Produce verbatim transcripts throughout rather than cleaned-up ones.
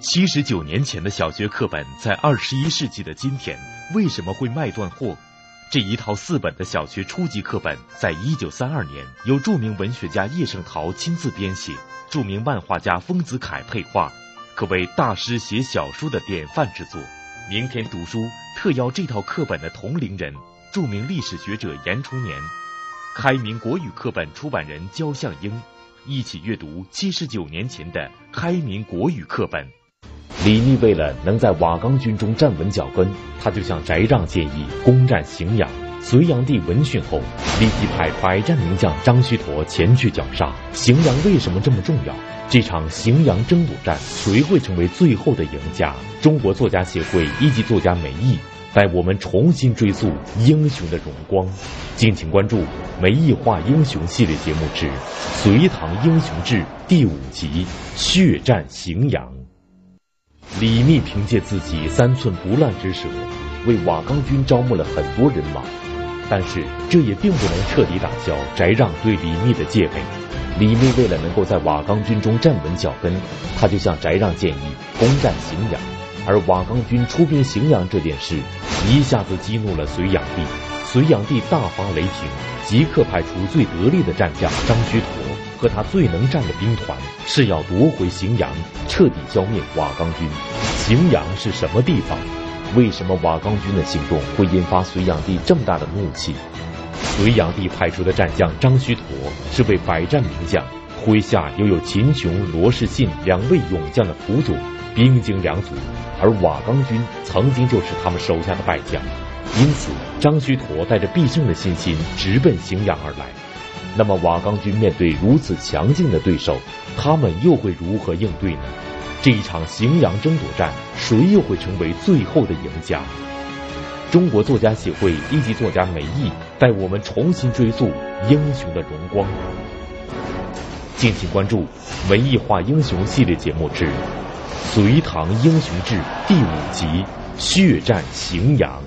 七十九年前的小学课本，在二十一世纪的今天为什么会卖断货？这一套四本的小学初级课本，在一九三二年由著名文学家叶圣陶亲自编写，著名漫画家丰子恺配画，可谓大师写小说的典范之作。明天读书特邀这套课本的同龄人，著名历史学者严崇年、开明国语课本出版人焦向英，一起阅读七十九年前的开明国语课本。李密为了能在瓦岗军中站稳脚跟，他就向翟让建议攻占荥阳。隋炀帝闻讯后，立即派百战名将张须陀前去绞杀。荥阳为什么这么重要？这场荥阳争夺战，谁会成为最后的赢家？中国作家协会一级作家梅毅带我们重新追溯英雄的荣光。敬请关注《梅毅画英雄》系列节目之《隋唐英雄志》第五集《血战荥阳》。李密凭借自己三寸不烂之舌，为瓦岗军招募了很多人马，但是这也并不能彻底打消翟让对李密的戒备。李密为了能够在瓦岗军中站稳脚跟，他就向翟让建议攻占荥阳。而瓦岗军出兵荥阳这件事，一下子激怒了隋炀帝。隋炀帝大发雷霆，即刻派出最得力的战将张须陀和他最能战的兵团，是要夺回荥阳，彻底消灭瓦岗军。荥阳是什么地方？为什么瓦岗军的行动会引发隋炀帝这么大的怒气？隋炀帝派出的战将张须陀是位百战名将，麾下又有秦琼、罗士信两位勇将的辅佐，兵精粮足，而瓦岗军曾经就是他们手下的败将。因此张须陀带着必胜的信心直奔荥阳而来。那么瓦岗军面对如此强劲的对手，他们又会如何应对呢？这一场荥阳争夺战，谁又会成为最后的赢家？中国作家协会一级作家梅毅带我们重新追溯英雄的荣光。敬请关注《梅毅画英雄》系列节目之《隋唐英雄志》第五集《血战荥阳》。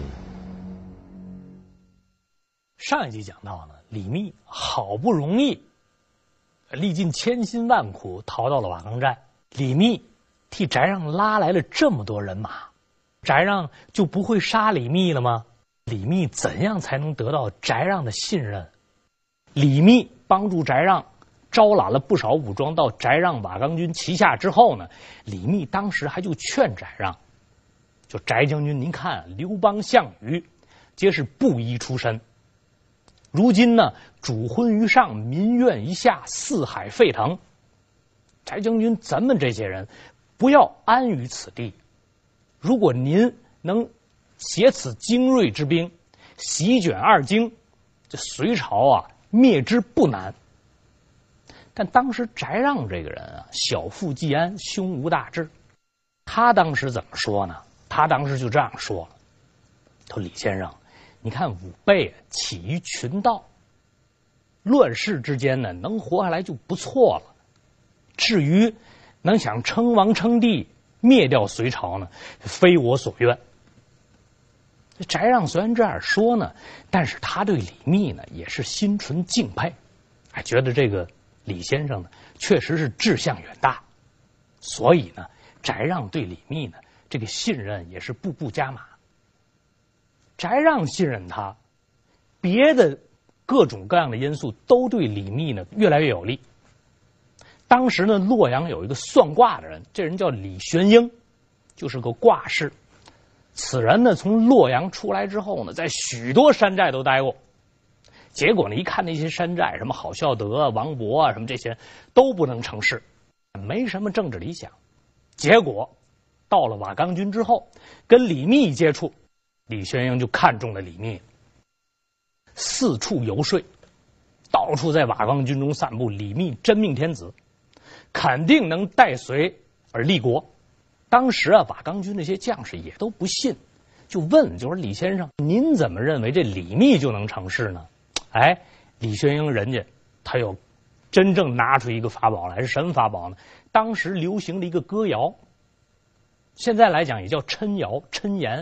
上一集讲到呢，李密好不容易历尽千辛万苦逃到了瓦岗寨，李密替翟让拉来了这么多人马，翟让就不会杀李密了吗？李密怎样才能得到翟让的信任？李密帮助翟让招揽了不少武装到翟让瓦岗军旗下之后呢，李密当时还就劝翟让，就翟将军您看，刘邦、项羽皆是布衣出身，如今呢，主昏于上，民怨于下，四海沸腾。翟将军，咱们这些人不要安于此地。如果您能携此精锐之兵，席卷二京，这隋朝啊，灭之不难。但当时翟让这个人啊，小富即安，胸无大志。他当时怎么说呢？他当时就这样说了：“他说李先生，你看吾辈起于群盗，乱世之间呢，能活下来就不错了。至于能想称王称帝，灭掉隋朝呢，非我所愿。”翟让虽然这样说呢，但是他对李密呢也是心存敬佩，还觉得这个李先生呢确实是志向远大，所以呢，翟让对李密呢这个信任也是步步加码。翟让信任他，别的各种各样的因素都对李密呢越来越有利。当时呢，洛阳有一个算卦的人，这人叫李玄英，就是个卦士。此人呢，从洛阳出来之后呢，在许多山寨都待过。结果呢，一看那些山寨，什么郝孝德啊、王勃啊，什么这些都不能成事，没什么政治理想。结果到了瓦岗军之后，跟李密接触，李玄英就看中了李密，四处游说，到处在瓦岗军中散布李密真命天子，肯定能带隋而立国。当时啊，瓦岗军那些将士也都不信，就问，就说李先生，您怎么认为这李密就能成事呢？哎，李玄英人家他又真正拿出一个法宝来，是什么法宝呢？当时流行的一个歌谣，现在来讲也叫谶谣、谶言。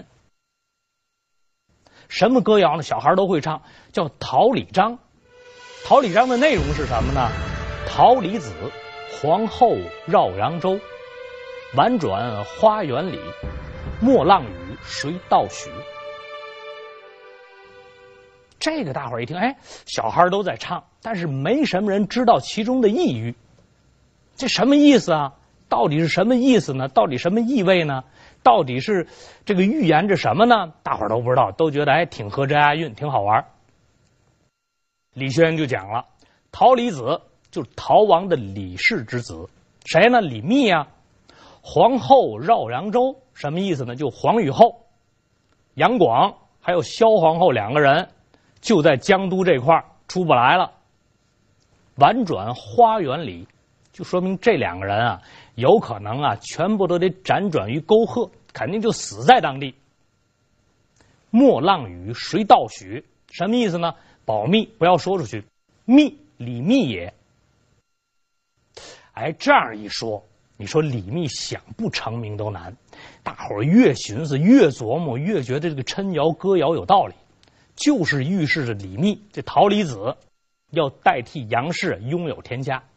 什么歌谣呢？小孩都会唱，叫《桃李章》。桃李章的内容是什么呢？桃李子，皇后绕扬州。 婉转花园里，莫浪语谁道许。这个大伙儿一听，哎，小孩都在唱，但是没什么人知道其中的意蕴。这什么意思啊？到底是什么意思呢？到底什么意味呢？到底是这个预言着什么呢？大伙儿都不知道，都觉得哎挺合辙押韵，挺好玩。李轩辕就讲了，陶李子就是陶王的李氏之子，谁呢？李密啊。皇后绕扬州，什么意思呢？就皇与后，杨广还有萧皇后两个人就在江都这块出不来了。婉转花园里，就说明这两个人啊，有可能啊，全部都得辗转于沟壑，肯定就死在当地。莫浪语谁道许？什么意思呢？保密，不要说出去。密，李密也。哎，这样一说，你说李密想不成名都难。大伙儿越寻思越琢磨，越觉得这个谶谣歌谣有道理，就是预示着李密这陶李子要代替杨氏拥有天下。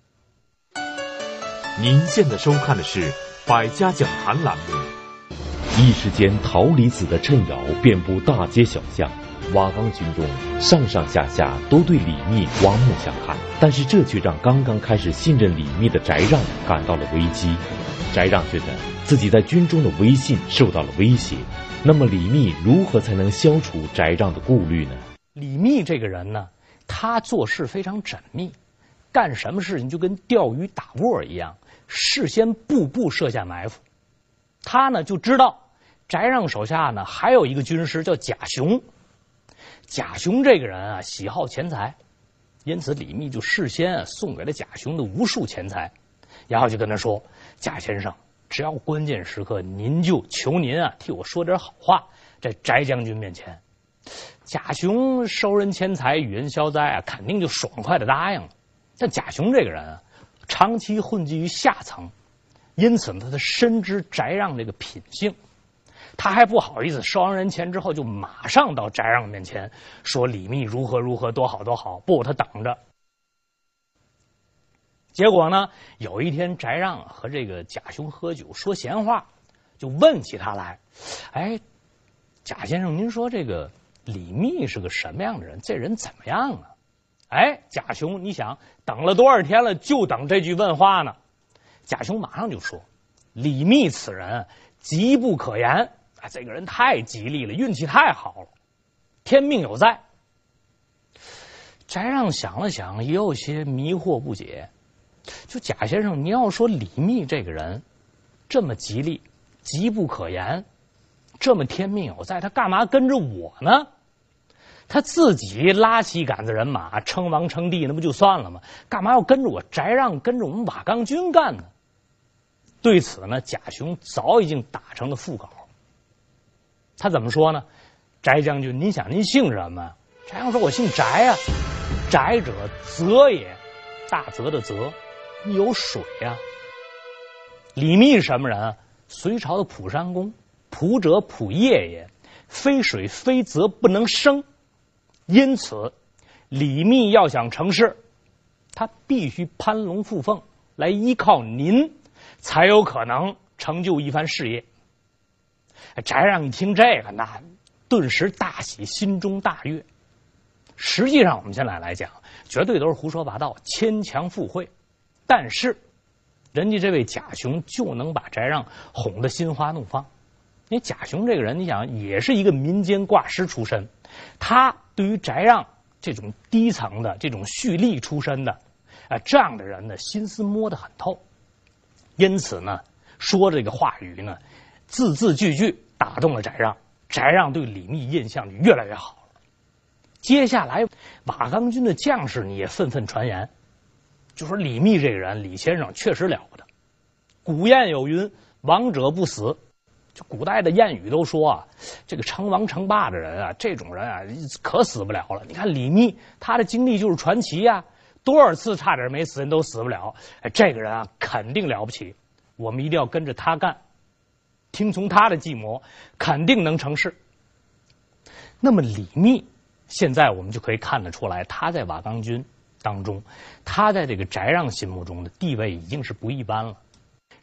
您现在收看的是《百家讲坛》栏目。一时间，陶李子的谶谣遍布大街小巷，瓦岗军中上上下下都对李密刮目相看，但是这却让刚刚开始信任李密的翟让感到了危机。翟让觉得自己在军中的威信受到了威胁，那么李密如何才能消除翟让的顾虑呢？ 李密这个人呢，他做事非常缜密，干什么事情就跟钓鱼打窝一样，事先步步设下埋伏。他呢就知道翟让手下呢还有一个军师叫贾雄，贾雄这个人啊喜好钱财，因此李密就事先啊送给了贾雄的无数钱财，然后就跟他说：“贾先生，只要关键时刻，您就求您啊替我说点好话，在翟将军面前。”贾雄收人钱财，与人消灾啊，肯定就爽快的答应了。但贾雄这个人啊，长期混迹于下层，因此呢，他深知翟让这个品性。他还不好意思收完人钱之后就马上到翟让面前说李密如何如何多好多好，不，他等着。结果呢，有一天翟让和这个贾雄喝酒说闲话，就问起他来：“哎，贾先生，您说这个李密是个什么样的人？这人怎么样啊？”哎，贾雄，你想等了多少天了，就等这句问话呢？贾雄马上就说：“李密此人急不可言。啊，这个人太吉利了，运气太好了，天命有在。”翟让想了想，也有些迷惑不解。就贾先生，你要说李密这个人这么吉利，急不可言，这么天命有在，他干嘛跟着我呢？他自己拉起一杆子人马，称王称帝，那不就算了吗？干嘛要跟着我翟让，跟着我们瓦岗军干呢？对此呢，贾雄早已经打成了副稿。他怎么说呢？翟将军，您想您姓什么？翟让说：“我姓翟啊。翟者，泽也，大泽的泽，有水啊。”李密是什么人啊？隋朝的蒲山公，蒲者蒲叶也，非水非泽不能生。因此，李密要想成事，他必须攀龙附凤，来依靠您，才有可能成就一番事业。翟让一听这个，那顿时大喜，心中大悦。实际上，我们现在来讲，绝对都是胡说八道、牵强附会。但是，人家这位贾雄就能把翟让哄得心花怒放。因为贾雄这个人，你想也是一个民间挂师出身，他对于翟让这种低层的、这种蓄力出身的，啊、呃，这样的人呢，心思摸得很透。因此呢，说这个话语呢，字字句句打动了翟让，翟让对李密印象就越来越好了。接下来，瓦岗军的将士呢也纷纷传言，就说李密这个人，李先生确实了不得。古谚有云：“王者不死。”就古代的谚语都说啊，这个称王称霸的人啊，这种人啊，可死不了了。你看李密，他的经历就是传奇呀、啊，多少次差点没死人都死不了。哎，这个人啊，肯定了不起，我们一定要跟着他干，听从他的计谋，肯定能成事。那么李密，现在我们就可以看得出来，他在瓦岗军当中，他在这个翟让心目中的地位已经是不一般了。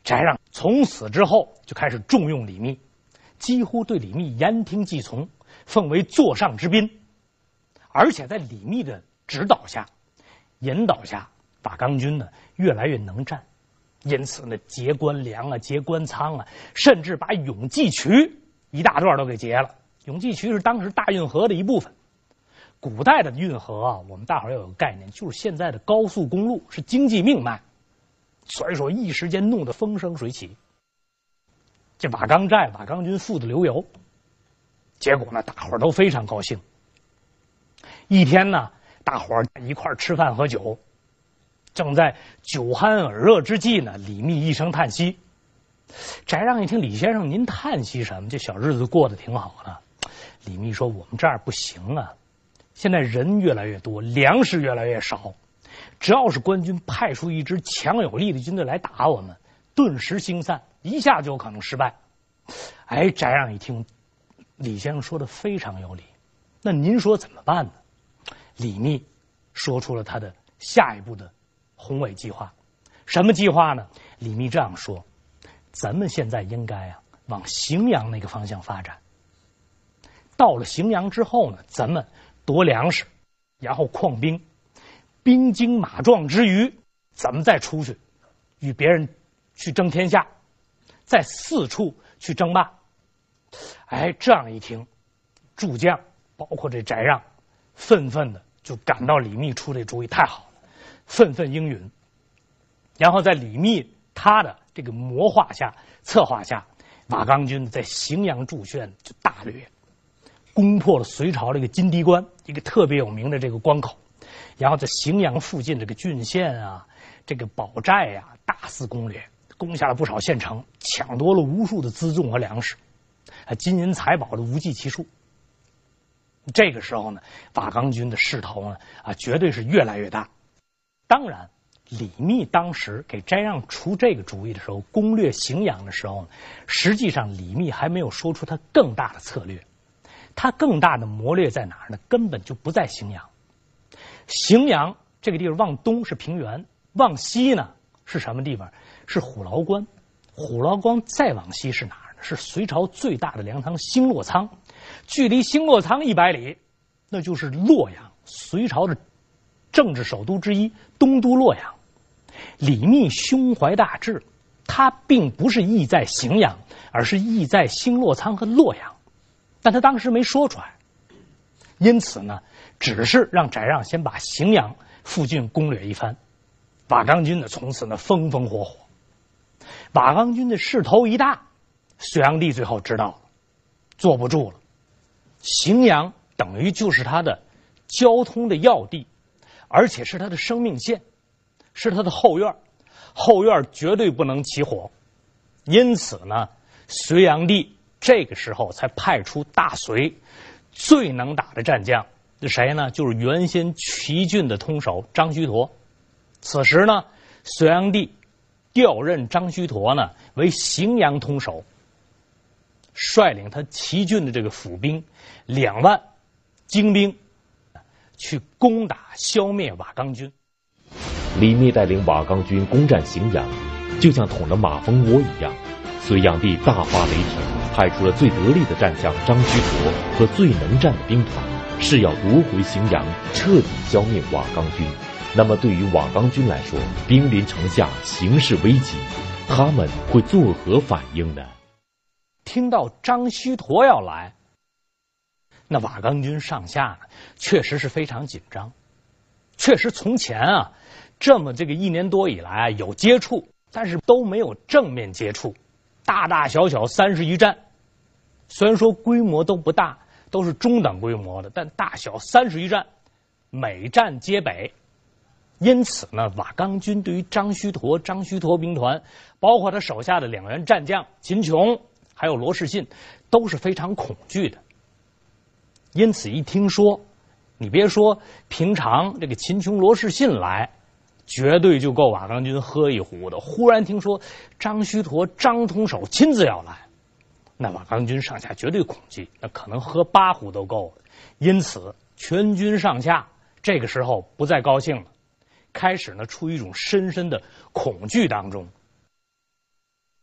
翟让从此之后就开始重用李密，几乎对李密言听计从，奉为座上之宾。而且在李密的指导下、引导下，瓦岗军呢越来越能战，因此呢劫官粮啊、劫官仓啊，甚至把永济渠一大段都给劫了。永济渠是当时大运河的一部分。古代的运河啊，我们大伙儿要有个概念，就是现在的高速公路，是经济命脉。所以说一时间弄得风生水起。这瓦岗寨瓦岗军富得流油，结果呢大伙儿都非常高兴。一天呢大伙儿一块儿吃饭喝酒，正在酒酣耳热之际呢，李密一声叹息。翟让一听，李先生您叹息什么？这小日子过得挺好的。李密说，我们这儿不行啊，现在人越来越多，粮食越来越少，只要是官军派出一支强有力的军队来打我们，顿时星散，一下就有可能失败。哎，翟让一听，李先生说的非常有理，那您说怎么办呢？李密说出了他的下一步的宏伟计划。什么计划呢？李密这样说，咱们现在应该啊往荥阳那个方向发展。到了荥阳之后呢，咱们夺粮食，然后扩兵，兵精马壮之余，咱们再出去与别人去争天下，再四处去争霸。哎，这样一听，诸将包括这翟让愤愤的就感到李密出这主意太好了，愤愤应允。然后在李密他的这个谋划下、策划下，瓦岗军在荥阳驻县就大掠，攻破了隋朝这个金堤关，一个特别有名的这个关口。然后在荥阳附近这个郡县啊、这个堡寨呀、啊，大肆攻略，攻下了不少县城，抢夺了无数的辎重和粮食，啊，金银财宝的无计其数。这个时候呢，瓦岗军的势头呢，啊，绝对是越来越大。当然，李密当时给翟让出这个主意的时候，攻略荥阳的时候呢，实际上李密还没有说出他更大的策略。他更大的谋略在哪儿呢？根本就不在荥阳。荥阳这个地方往东是平原，往西呢是什么地方？是虎牢关。虎牢关再往西是哪儿呢？是隋朝最大的粮仓兴洛仓。距离兴洛仓一百里，那就是洛阳，隋朝的政治首都之一，东都洛阳。李密胸怀大志，他并不是意在荥阳，而是意在兴洛仓和洛阳，但他当时没说出来，因此呢，只是让翟让先把荥阳附近攻略一番。瓦岗军呢，从此呢风风火火。瓦岗军的势头一大，隋炀帝最后知道了，坐不住了。荥阳等于就是他的交通的要地，而且是他的生命线，是他的后院，后院绝对不能起火。因此呢，隋炀帝这个时候才派出大隋最能打的战将，是谁呢？就是原先齐郡的通守张须陀。此时呢，隋炀帝调任张须陀呢为荥阳通守，率领他齐郡的这个府兵两万精兵去攻打消灭瓦岗军。 李密带领瓦岗军攻占荥阳，就像捅了马蜂窝一样。隋炀帝大发雷霆，派出了最得力的战将张须陀和最能战的兵团，是要夺回荥阳，彻底消灭瓦岗军。那么对于瓦岗军来说，兵临城下，形势危急，他们会作何反应呢？ 听到张须陀要来，那瓦岗军上下呢，确实是非常紧张。确实从前啊，这么这个一年多以来啊，有接触，但是都没有正面接触，大大小小三十余战，虽然说规模都不大，都是中等规模的，但大小三十余战，每战皆北。因此呢，瓦岗军对于张须陀、张须陀兵团，包括他手下的两员战将秦琼还有罗士信，都是非常恐惧的。因此一听说，你别说平常这个秦琼、罗士信来，绝对就够瓦岗军喝一壶的。忽然听说张须陀、张通守亲自要来，那瓦岗军上下绝对恐惧，那可能喝八壶都够了。因此，全军上下这个时候不再高兴了，开始呢处于一种深深的恐惧当中。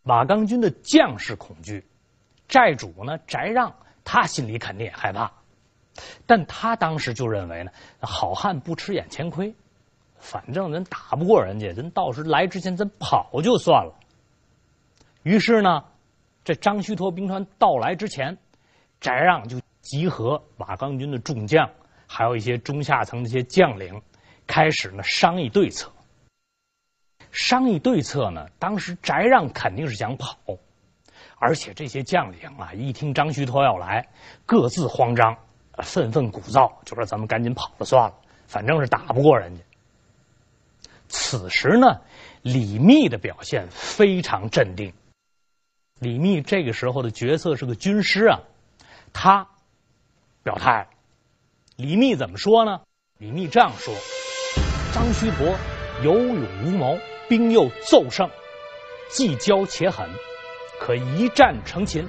瓦岗军的将士恐惧，寨主呢翟让他心里肯定也害怕，但他当时就认为呢，好汉不吃眼前亏，反正人打不过人家，人到时来之前咱跑就算了。于是呢，这张须陀兵团到来之前，翟让就集合瓦岗军的众将，还有一些中下层的一些将领，开始呢商议对策。商议对策呢，当时翟让肯定是想跑，而且这些将领啊，一听张须陀要来，各自慌张，愤愤鼓噪，就说咱们赶紧跑了算了，反正是打不过人家。此时呢，李密的表现非常镇定。李密这个时候的角色是个军师啊，他表态了。李密怎么说呢？李密这样说：张须陀有勇无谋，兵又奏胜，既骄且狠，可一战成擒。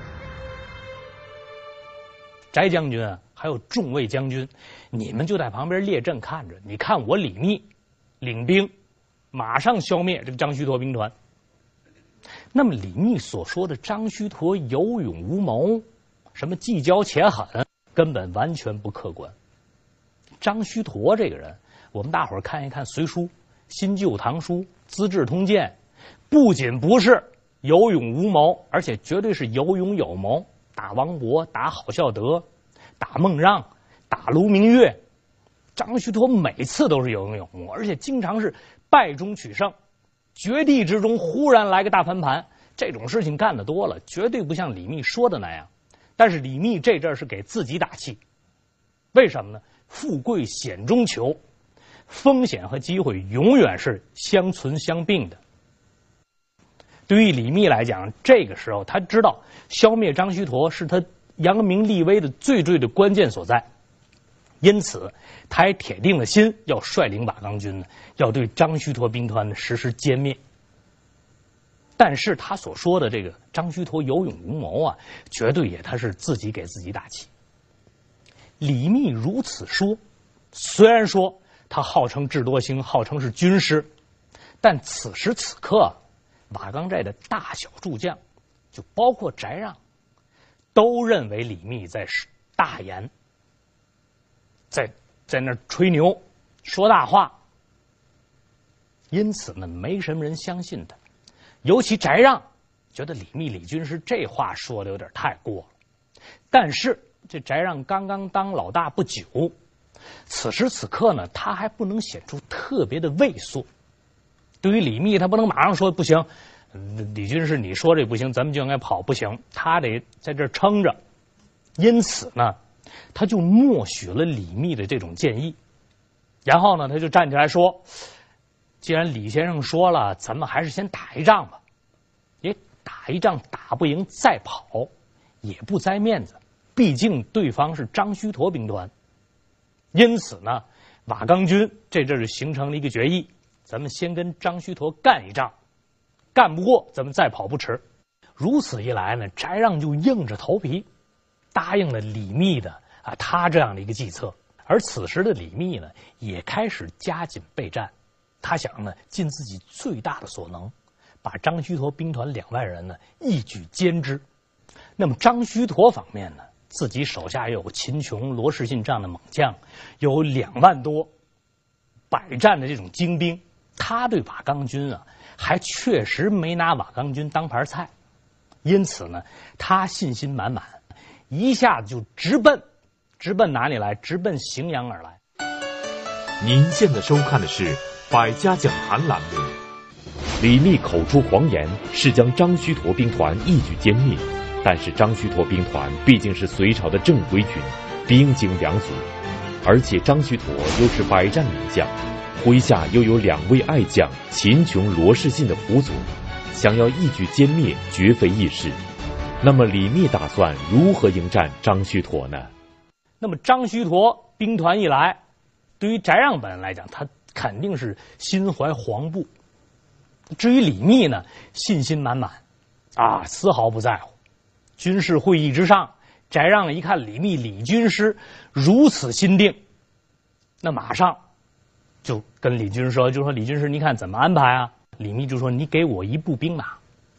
翟将军啊，还有众位将军，你们就在旁边列阵看着，你看我李密领兵马上消灭这个张须陀兵团。那么李密所说的张须陀有勇无谋，什么既骄且狠，根本完全不客观。张须陀这个人，我们大伙儿看一看《隋书》《新旧唐书》《资治通鉴》，不仅不是有勇无谋，而且绝对是有勇有谋。打王勃，打郝孝德，打孟让，打卢明月，张须陀每次都是有勇有谋，而且经常是败中取胜，绝地之中忽然来个大翻盘，这种事情干得多了，绝对不像李密说的那样。但是李密这阵是给自己打气，为什么呢？富贵险中求，风险和机会永远是相存相并的。对于李密来讲，这个时候他知道消灭张须陀是他扬名立威的最最的关键所在，因此他也铁定了心要率领瓦岗军呢，要对张须陀兵团呢实施歼灭。但是他所说的这个张须陀有勇无谋啊，绝对也他是自己给自己打气。李密如此说，虽然说他号称智多星，号称是军师，但此时此刻瓦岗寨的大小诸将，就包括翟让，都认为李密在大言，在在那吹牛说大话，因此呢，没什么人相信他。尤其翟让觉得李密李军师这话说的有点太过了。但是这翟让刚刚当老大不久，此时此刻呢，他还不能显出特别的畏缩。对于李密，他不能马上说不行，李军师你说这不行，咱们就应该跑，不行，他得在这撑着。因此呢，他就默许了李密的这种建议，然后呢，他就站起来说：既然李先生说了，咱们还是先打一仗吧。也打一仗打不赢再跑，也不栽面子，毕竟对方是张须陀兵团。因此呢，瓦岗军这阵就形成了一个决议，咱们先跟张须陀干一仗，干不过咱们再跑不迟。如此一来呢，翟让就硬着头皮答应了李密的啊他这样的一个计策。而此时的李密呢，也开始加紧备战，他想呢尽自己最大的所能，把张须陀兵团两万人呢一举歼之。那么张须陀方面呢，自己手下又有秦琼、罗士信这样的猛将，有两万多百战的这种精兵，他对瓦岗军啊还确实没拿瓦岗军当盘菜，因此呢，他信心满满，一下子就直奔直奔哪里来？直奔荥阳而来。 您现在收看的是百家讲坛栏目。李密口出狂言，是将张须陀兵团一举歼灭。但是张须陀兵团毕竟是隋朝的正规军，兵精粮足，而且张须陀又是百战名将，麾下又有两位爱将秦琼、罗士信的辅佐，想要一举歼灭绝非易事。那么李密打算如何迎战张须陀呢？ 那么张须陀兵团一来，对于翟让本人来讲，他肯定是心怀惶怖。至于李密呢，信心满满，啊，丝毫不在乎。军事会议之上，翟让一看李密李军师如此心定，那马上就跟李军师说，就说李军师，你看怎么安排啊？李密就说：你给我一部兵马，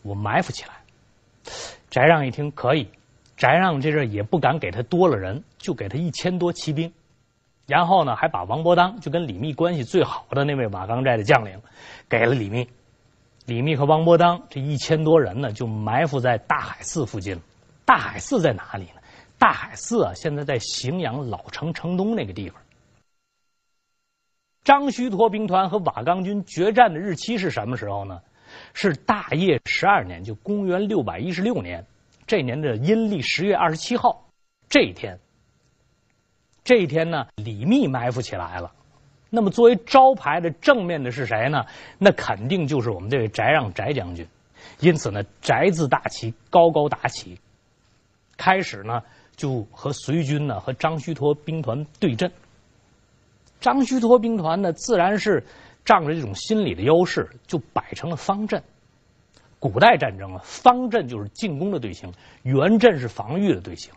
我埋伏起来。翟让一听可以，翟让这阵也不敢给他多了人，就给他一千多骑兵，然后呢还把王伯当就跟李密关系最好的那位瓦岗寨的将领给了李密。李密和王伯当这一千多人呢就埋伏在大海寺附近。大海寺在哪里呢？大海寺啊现在在荥阳老城城东那个地方。张须陀兵团和瓦岗军决战的日期是什么时候呢？是大业十二年，就公元六百一十六年，这年的阴历十月二十七号，这一天，这一天呢，李密埋伏起来了。那么作为招牌的正面的是谁呢？那肯定就是我们这位翟让翟将军。因此呢，翟字大旗高高打起，开始呢就和隋军呢和张须陀兵团对阵。张须陀兵团呢，自然是仗着这种心理的优势，就摆成了方阵。古代战争啊，方阵就是进攻的队形，圆阵是防御的队形。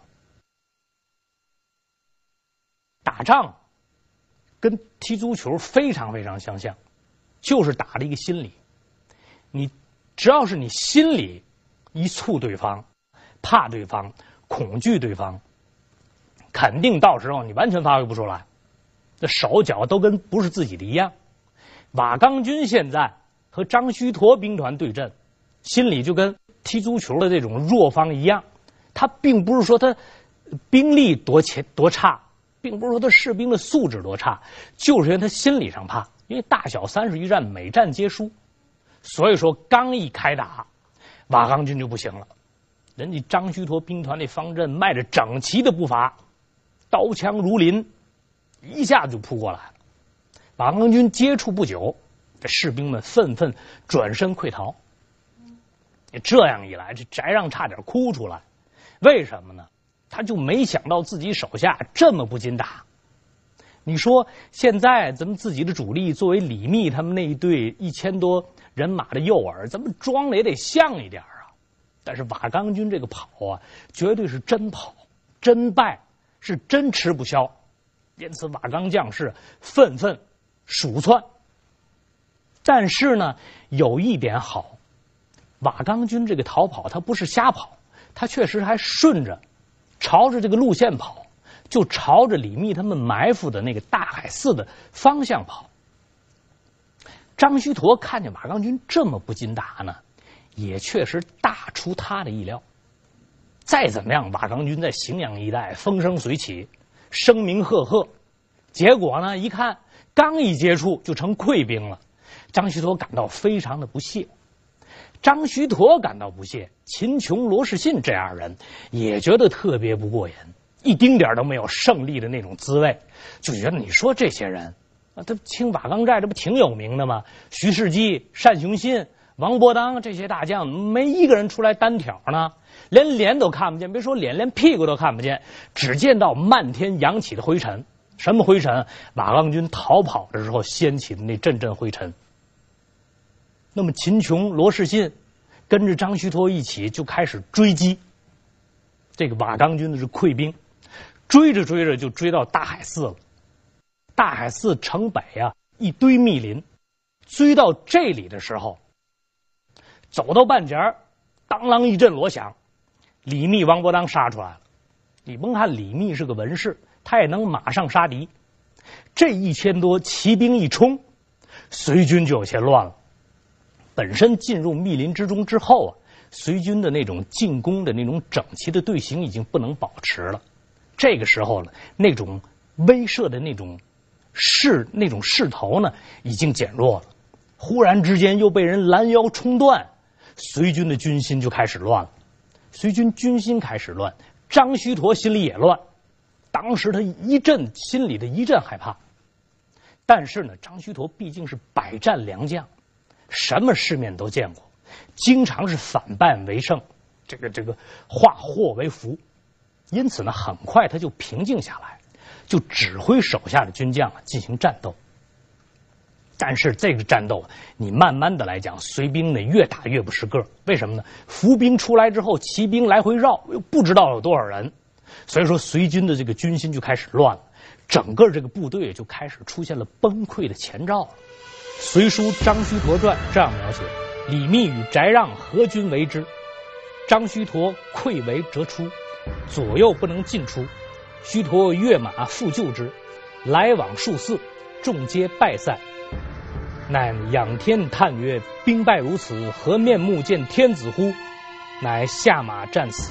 打仗跟踢足球非常非常相像，就是打了一个心理。你只要是你心里一触对方，怕对方，恐惧对方，肯定到时候你完全发挥不出来。这手脚都跟不是自己的一样。瓦岗军现在和张须陀兵团对阵，心里就跟踢足球的这种弱方一样。他并不是说他兵力多强多差，并不是说他士兵的素质多差，就是因为他心理上怕。因为大小三十一战，每战皆输，所以说刚一开打，瓦岗军就不行了。人家张须陀兵团那方阵迈着整齐的步伐，刀枪如林，一下就扑过来了。瓦岗军接触不久，这士兵们纷纷转身溃逃。这样一来，这翟让差点哭出来。为什么呢？他就没想到自己手下这么不禁打。你说现在咱们自己的主力作为李密他们那一队一千多人马的诱饵，咱们装的也得像一点啊。但是瓦岗军这个跑啊，绝对是真跑，真败，是真吃不消。因此瓦岗将士纷纷鼠窜。但是呢，有一点好，瓦岗军这个逃跑，他不是瞎跑，他确实还顺着朝着这个路线跑，就朝着李密他们埋伏的那个大海寺的方向跑。张须陀看见瓦岗军这么不禁打呢，也确实大出他的意料。再怎么样，瓦岗军在荥阳一带风生水起，声名赫赫。结果呢，一看刚一接触就成溃兵了，张须陀感到非常的不屑。张须陀感到不屑，秦琼、罗士信这样人也觉得特别不过瘾，一丁点都没有胜利的那种滋味，就觉得你说这些人啊，他清瓦岗寨这不挺有名的吗？徐世绩、单雄信、王伯当这些大将，没一个人出来单挑呢，连脸都看不见，别说脸，连屁股都看不见，只见到漫天扬起的灰尘。什么灰尘？瓦岗军逃跑的时候掀起的那阵阵灰尘。那么秦琼、罗士信跟着张须陀一起就开始追击这个瓦岗军的是溃兵，追着追着就追到大海寺了。大海寺城北啊，一堆密林。追到这里的时候，走到半截儿，当啷一阵锣响，李密、王伯当杀出来了。你甭看李密是个文士，他也能马上杀敌。这一千多骑兵一冲，隋军就有些乱了。本身进入密林之中之后啊，隋军的那种进攻的那种整齐的队形已经不能保持了。这个时候呢，那种威慑的那种势那种势头呢，已经减弱了。忽然之间又被人拦腰冲断，隋军的军心就开始乱了。隋军军心开始乱，张须陀心里也乱。当时他一阵心里的一阵害怕。但是呢，张须陀毕竟是百战良将，什么世面都见过，经常是反败为胜，这个这个化祸为福。因此呢，很快他就平静下来，就指挥手下的军将进行战斗。但是这个战斗你慢慢的来讲，隋兵呢越打越不是个。为什么呢？伏兵出来之后，骑兵来回绕，又不知道有多少人，所以说隋军的这个军心就开始乱了，整个这个部队就开始出现了崩溃的前兆了。隋书《张须陀传》这样描写： 李密与翟让合军围之，张须陀溃围折出，左右不能进出。须陀跃马复救之，来往数次，众皆败散。乃仰天叹曰：“兵败如此，何面目见天子乎？”乃下马战死。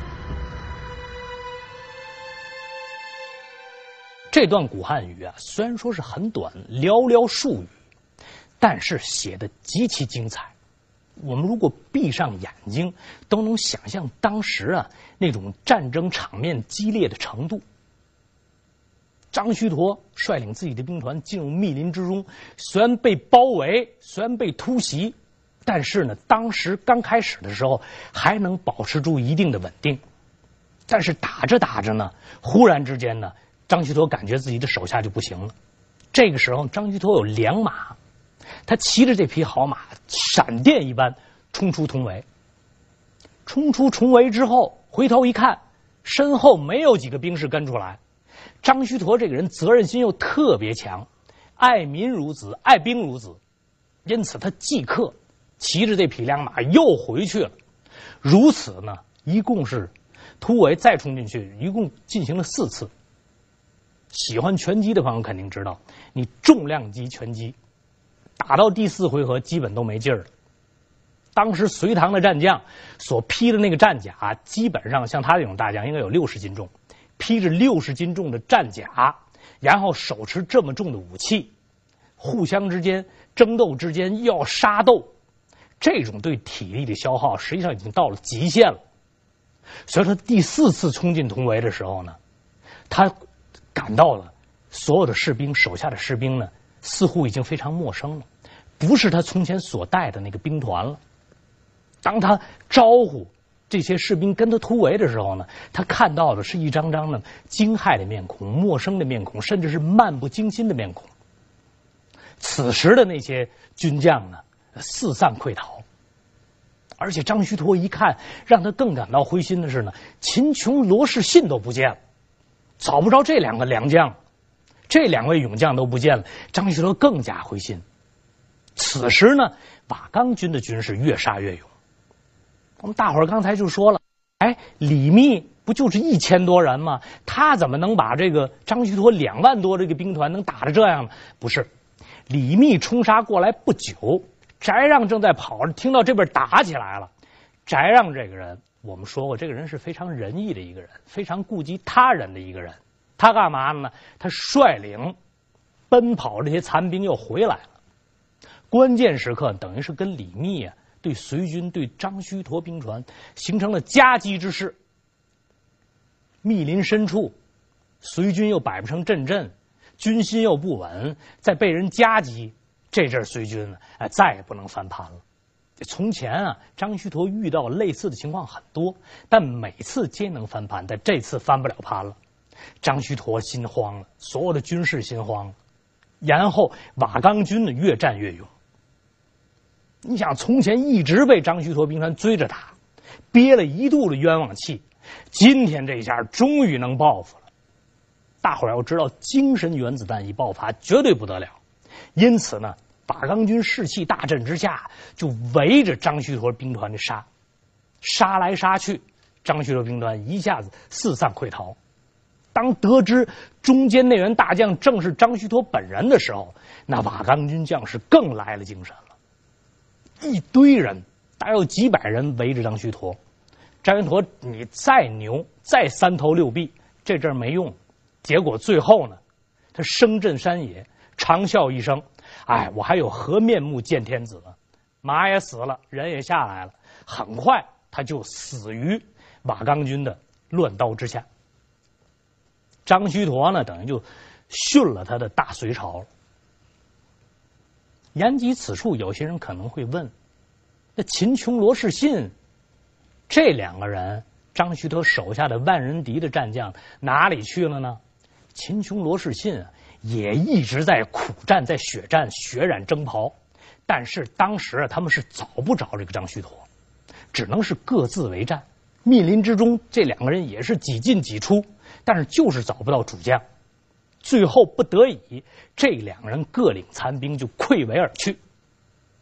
这段古汉语啊，虽然说是很短，寥寥数语，但是写的极其精彩。我们如果闭上眼睛，都能想象当时啊那种战争场面激烈的程度。张须陀率领自己的兵团进入密林之中，虽然被包围，虽然被突袭，但是呢，当时刚开始的时候还能保持住一定的稳定。但是打着打着呢，忽然之间呢，张须陀感觉自己的手下就不行了。这个时候，张须陀有良马，他骑着这匹好马，闪电一般冲出重围。冲出重围之后，回头一看，身后没有几个兵士跟出来。张须陀这个人责任心又特别强，爱民如子，爱兵如子，因此他即刻骑着这匹良马又回去了。如此呢，一共是突围再冲进去，一共进行了四次。喜欢拳击的朋友肯定知道，你重量级拳击打到第四回合基本都没劲儿了。当时隋唐的战将所披的那个战甲，基本上像他这种大将应该有六十斤重，披着六十斤重的战甲，然后手持这么重的武器，互相之间争斗之间又要杀斗，这种对体力的消耗实际上已经到了极限了。所以说第四次冲进重围的时候呢，他感到了所有的士兵手下的士兵呢似乎已经非常陌生了，不是他从前所带的那个兵团了。当他招呼这些士兵跟他突围的时候呢，他看到的是一张张的惊骇的面孔，陌生的面孔，甚至是漫不经心的面孔。此时的那些军将呢四散溃逃。而且张须陀一看，让他更感到灰心的是呢，秦琼、罗士信都不见了，找不着这两个良将，这两位勇将都不见了，张须陀更加灰心。此时呢，瓦岗军的军士越杀越勇。我们大伙儿刚才就说了，哎，李密不就是一千多人吗？他怎么能把这个张须陀两万多这个兵团能打得这样呢？不是，李密冲杀过来不久，翟让正在跑着，听到这边打起来了。翟让这个人，我们说过，这个人是非常仁义的一个人，非常顾及他人的一个人。他干嘛呢？他率领奔跑这些残兵又回来了。关键时刻等于是跟李密啊对隋军对张须陀兵团形成了夹击之势。密林深处，隋军又摆不成阵阵，军心又不稳，再被人夹击，这阵隋军呢，哎，再也不能翻盘了。从前啊，张须陀遇到类似的情况很多，但每次皆能翻盘，但这次翻不了盘了。张须陀心慌了，所有的军士心慌了，然后瓦岗军呢越战越勇。你想，从前一直被张须陀兵团追着打，憋了一肚子冤枉气，今天这下终于能报复了。大伙儿要知道，精神原子弹一爆发绝对不得了，因此呢，瓦岗军士气大振之下，就围着张须陀兵团的杀，杀来杀去，张须陀兵团一下子四散溃逃。当得知中间那员大将正是张须陀本人的时候，那瓦岗军将士更来了精神了。一堆人，大概有几百人围着张须陀。张须陀你再牛，再三头六臂，这阵没用。结果最后呢，他声震山野，长啸一声：“哎，我还有何面目见天子？”马也死了，人也下来了。很快他就死于瓦岗军的乱刀之下。张须陀呢，等于就殉了他的大隋朝了。言及此处，有些人可能会问：那秦琼、罗士信这两个人，张须陀手下的万人敌的战将哪里去了呢？秦琼、罗士信啊，也一直在苦战，在血战，血染征袍。但是当时啊，他们是找不着这个张须陀，只能是各自为战。密林之中，这两个人也是几进几出，但是就是找不到主将。最后不得已，这两人各领残兵就溃围而去。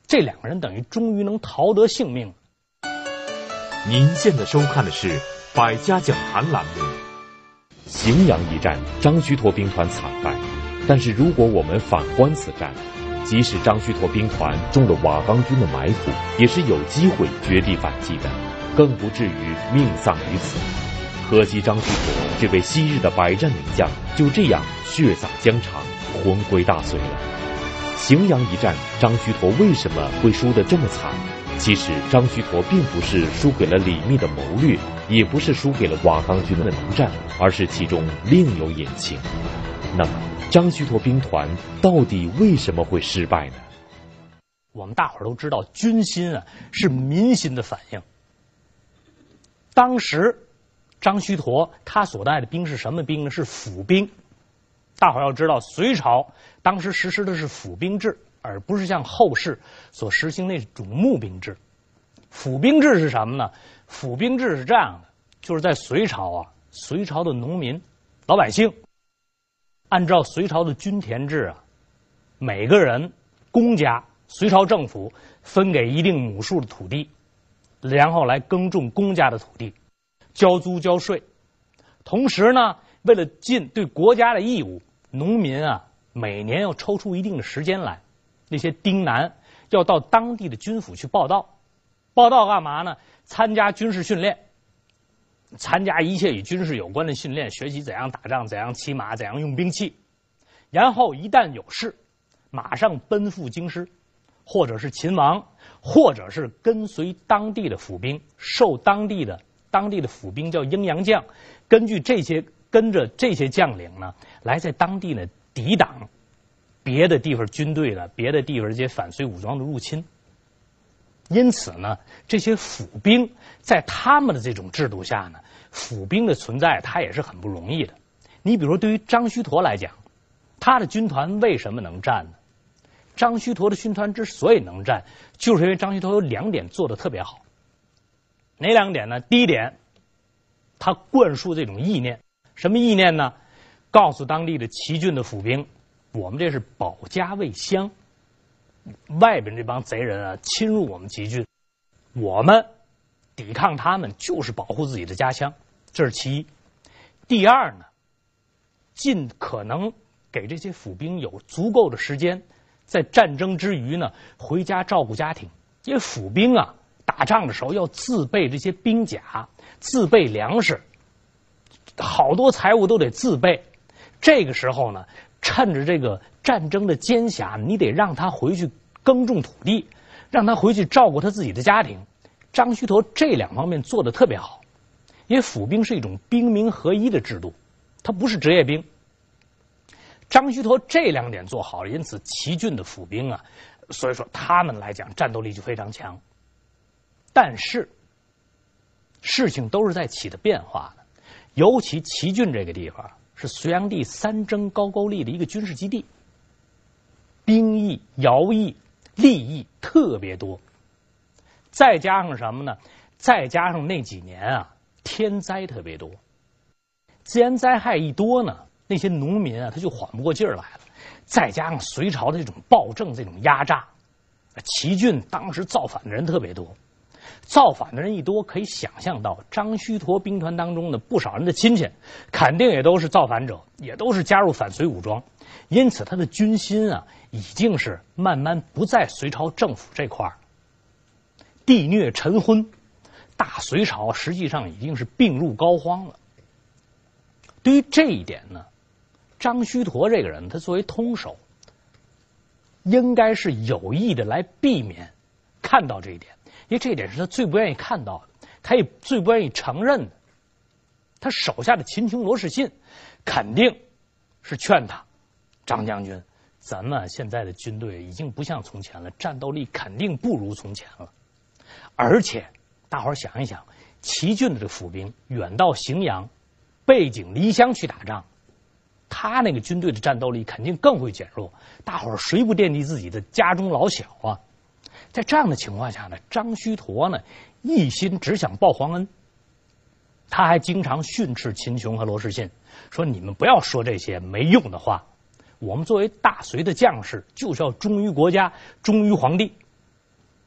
这两个人等于终于能逃得性命。 您现在收看的是《百家讲坛》栏目。荥阳一战，张须陀兵团惨败，但是如果我们反观此战，即使张须陀兵团中了瓦岗军的埋伏，也是有机会绝地反击的，更不至于命丧于此。可惜张须陀这位昔日的百战名将就这样血洒疆场，魂归大隋了。荥阳一战，张须陀为什么会输得这么惨？其实张须陀并不是输给了李密的谋略，也不是输给了瓦岗军的能战，而是其中另有隐情。那么张须陀兵团到底为什么会失败呢？ 我们大伙儿都知道，军心啊是民心的反应。当时张须陀他所带的兵是什么兵呢？是府兵。大伙儿要知道，隋朝当时实施的是府兵制，而不是像后世所实行那种募兵制。府兵制是什么呢？府兵制是这样的，就是在隋朝啊，隋朝的农民老百姓按照隋朝的均田制啊，每个人公家隋朝政府分给一定亩数的土地，然后来耕种公家的土地，交租交税。同时呢，为了尽对国家的义务，农民啊每年要抽出一定的时间来，那些丁男要到当地的军府去报到。报到干嘛呢？参加军事训练，参加一切与军事有关的训练，学习怎样打仗，怎样骑马，怎样用兵器。然后一旦有事，马上奔赴京师，或者是秦王，或者是跟随当地的府兵，受当地的当地的府兵叫阴阳将，根据这些跟着这些将领呢，来在当地呢抵挡别的地方军队的别的地方这些反隋武装的入侵。因此呢，这些府兵在他们的这种制度下呢，府兵的存在他也是很不容易的。你比如说对于张须陀来讲，他的军团为什么能战呢？张须陀的军团之所以能战，就是因为张须陀有两点做得特别好。哪两点呢？第一点，他灌输这种意念。什么意念呢？告诉当地的齐郡的府兵，我们这是保家卫乡，外边这帮贼人啊侵入我们齐郡，我们抵抗他们就是保护自己的家乡，这是其一。第二呢，尽可能给这些府兵有足够的时间，在战争之余呢回家照顾家庭。因为府兵啊打仗的时候要自备这些兵甲，自备粮食，好多财物都得自备。这个时候呢，趁着这个战争的间隙，你得让他回去耕种土地，让他回去照顾他自己的家庭。张须陀这两方面做得特别好，因为府兵是一种兵民合一的制度，他不是职业兵。张须陀这两点做好了，因此齐郡的府兵啊，所以说他们来讲战斗力就非常强。但是事情都是在起的变化的，尤其齐郡这个地方是隋炀帝三征高句丽的一个军事基地，兵役、徭役、吏役特别多。再加上什么呢？再加上那几年啊，天灾特别多。自然灾害一多呢，那些农民啊他就缓不过劲儿来了。再加上隋朝的这种暴政、这种压榨，齐郡当时造反的人特别多。造反的人一多，可以想象到张须陀兵团当中的不少人的亲戚肯定也都是造反者，也都是加入反隋武装。因此他的军心啊已经是慢慢不在隋朝政府这块儿。地虐陈昏，大隋朝实际上已经是病入膏肓了。对于这一点呢，张须陀这个人他作为通手，应该是有意的来避免看到这一点，因为这一点是他最不愿意看到的，他也最不愿意承认的。他手下的秦琼、罗士信肯定是劝他，张将军，咱们现在的军队已经不像从前了，战斗力肯定不如从前了。而且大伙儿想一想，齐郡的这府兵远到荥阳，背井离乡去打仗，他那个军队的战斗力肯定更会减弱。大伙儿谁不惦记自己的家中老小啊？在这样的情况下呢，张须陀呢一心只想报皇恩。他还经常训斥秦琼和罗士信，说你们不要说这些没用的话，我们作为大隋的将士就是要忠于国家，忠于皇帝。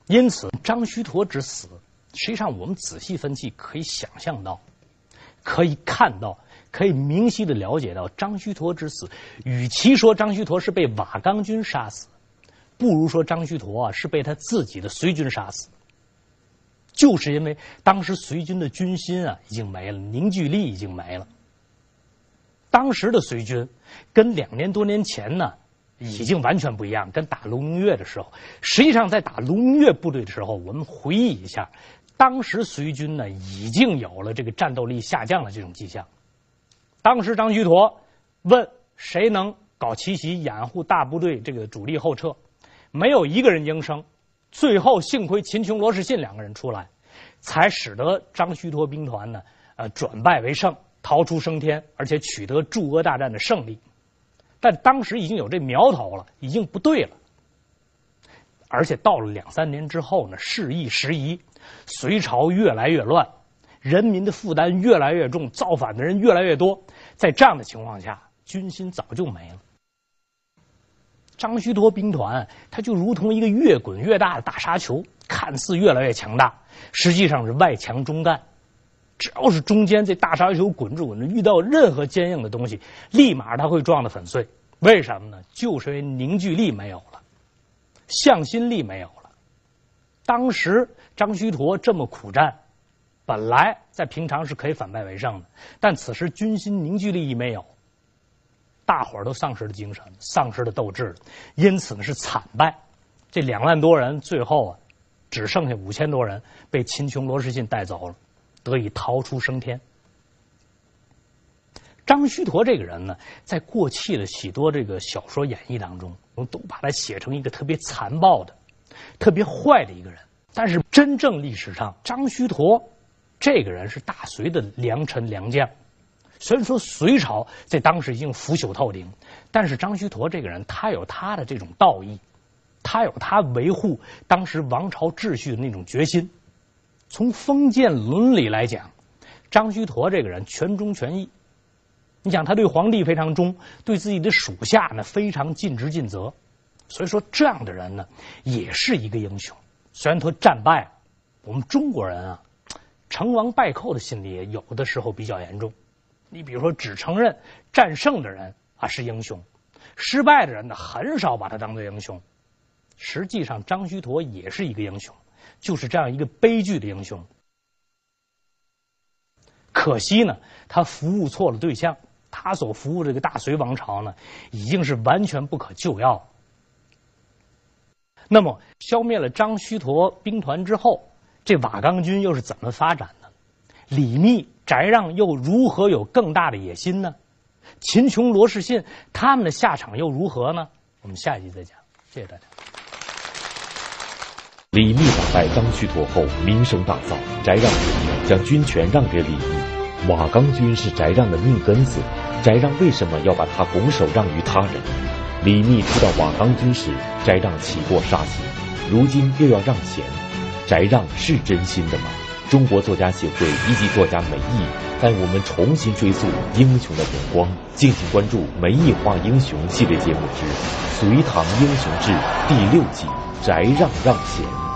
因此，张须陀之死，实际上我们仔细分析可以想象到，可以看到，可以明晰地了解到，张须陀之死，与其说张须陀是被瓦岗军杀死，不如说张须陀啊是被他自己的随军杀死。就是因为当时随军的军心啊已经没了，凝聚力已经没了。当时的随军跟两年多年前呢已经完全不一样，跟打卢明月的时候，实际上在打卢明月部队的时候，我们回忆一下，当时随军呢已经有了这个战斗力下降的这种迹象。当时张须陀问谁能搞奇袭掩护大部队这个主力后撤，没有一个人应声。最后幸亏秦琼、罗士信两个人出来，才使得张须陀兵团呢，呃，转败为胜，逃出升天，而且取得驻阿大战的胜利。但当时已经有这苗头了，已经不对了。而且到了两三年之后呢，事易时移，隋朝越来越乱，人民的负担越来越重，造反的人越来越多。在这样的情况下，军心早就没了。张须陀兵团，它就如同一个越滚越大的大沙球，看似越来越强大，实际上是外强中干。只要是中间这大沙球滚着滚着，遇到任何坚硬的东西，立马它会撞得粉碎。为什么呢？就是因为凝聚力没有了，向心力没有了。当时张须陀这么苦战，本来在平常是可以反败为胜的，但此时军心凝聚力一没有，大伙儿都丧失了精神，丧失了斗志，因此呢是惨败。这两万多人最后啊，只剩下五千多人被秦琼、罗士信带走了，得以逃出升天。张须陀这个人呢，在过去的许多这个小说演绎当中，我们都把他写成一个特别残暴的、特别坏的一个人。但是真正历史上，张须陀这个人是大隋的良臣良将。虽然说隋朝在当时已经腐朽透顶，但是张须陀这个人，他有他的这种道义，他有他维护当时王朝秩序的那种决心。从封建伦理来讲，张须陀这个人全忠全义。你想，他对皇帝非常忠，对自己的属下呢非常尽职尽责。所以说，这样的人呢，也是一个英雄。虽然他战败，我们中国人啊，成王败寇的心理有的时候比较严重。你比如说，只承认战胜的人啊是英雄，失败的人呢很少把他当作英雄。实际上，张须陀也是一个英雄，就是这样一个悲剧的英雄。可惜呢，他服务错了对象，他所服务这个大隋王朝呢，已经是完全不可救药。那么，消灭了张须陀兵团之后，这瓦岗军又是怎么发展的？李密、翟让又如何有更大的野心呢？秦琼、罗士信他们的下场又如何呢？我们下一集再讲。谢谢大家。 李密打败张须陀后名声大噪，翟让决定将军权让给李密。瓦岗军是翟让的命根子，翟让为什么要把他拱手让于他人？李密知道瓦岗军时，翟让起过杀心，如今又要让贤，翟让是真心的吗？中国作家协会一级作家梅毅带我们重新追溯英雄的眼光，敬请关注《梅毅画英雄》系列节目之《隋唐英雄志》第六集《翟让让贤》。